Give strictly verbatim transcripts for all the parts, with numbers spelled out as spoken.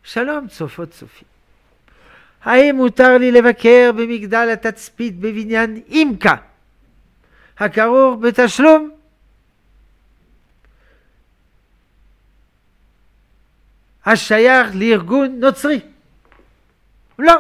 שלום צופות צופים. האם מותר לי לבקר במגדל התצפית בבניין אימקה, הכרוך בתשלום? השייך לארגון נוצרי? לא.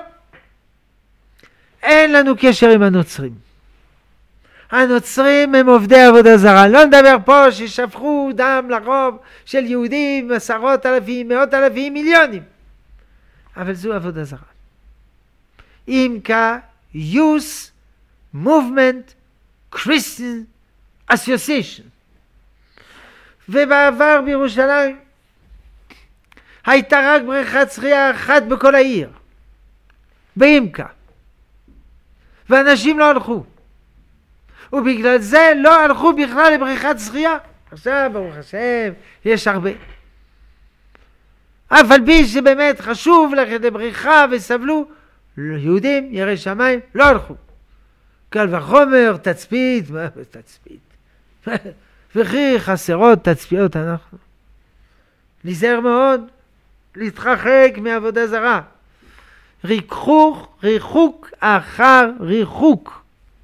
אין לנו קשר עם הנוצרים. הנוצרים הם עובדי עבודה זרה. לא נדבר פה ששפכו דם לרוב של יהודים, עשרות אלפים, מאות אלפים, מיליונים. אבל זו עבודה זרה. אימקה, Youth Movement Christian Association. ובעבר בירושלים הייתה רק בריכת שחייה אחת בכל העיר, באימקה. ואנשים לא הלכו. ובגלל זה לא הלכו בכלל לבריכת שחייה. עכשיו ברוך השם יש הרבה. אף על פי שבאמת חשוב ללכת לבריכה וסבלו, יהודים יראי שמיים לא הלכו. קל וחומר תצפית, מה תצפית? וכי חסרות תצפיות אנחנו. להיזהר מאוד, להתרחק מעבודה זרה. ריחוק, ריחוק אחר ריחוק.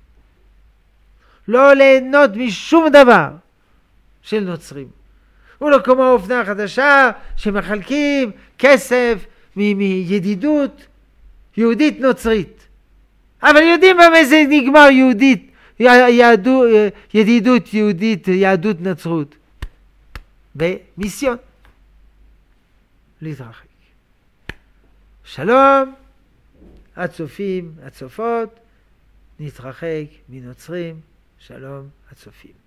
לא ליהנות משום דבר של נוצרים. ולא כמו האופנה החדשה שמחלקים כסף מידידות יהודית נוצרית. אבל יודעים במה זה נגמר יהודית, יהדו, ידידות יהודית, יהדות נצרות. במיסיון. להתרחק. שלום, הצופים, הצופות, נתרחק מנוצרים, שלום הצופים.